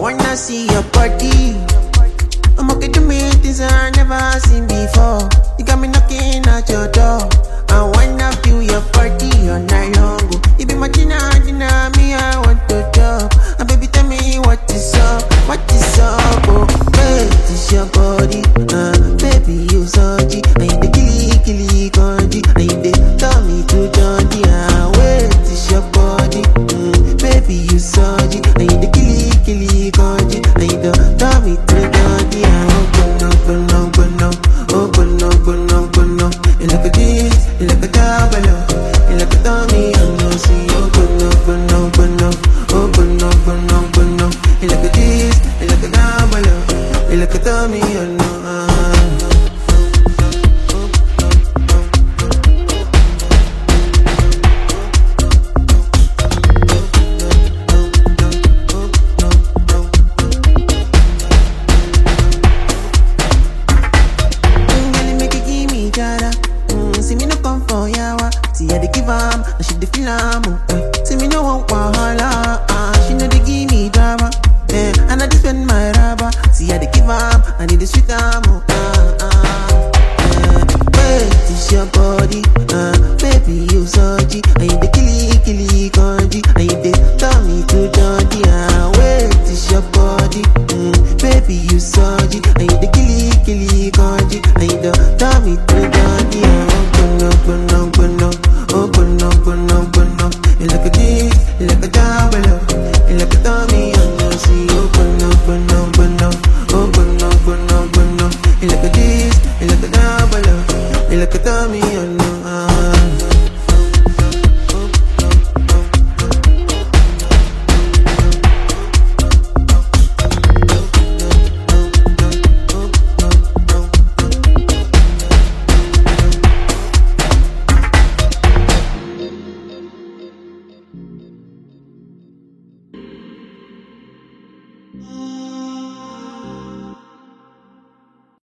wanna see your body. I'm okay to me things I never seen before. You got me knocking at your door. I wanna feel your body all night long. You be my dinner, me I want to talk. And baby tell me what is up, oh. Wait, it's your body, baby you so G. I ain't the killy kanji. I ain't the tell me to John D. Wait, it's your body, baby you so G. I ain't the killy kanji. I ain't the tell me to John D. Open up. You look at this, you look at that, you look at me, I know see. Open up. You look at this, you look at that, you look at me.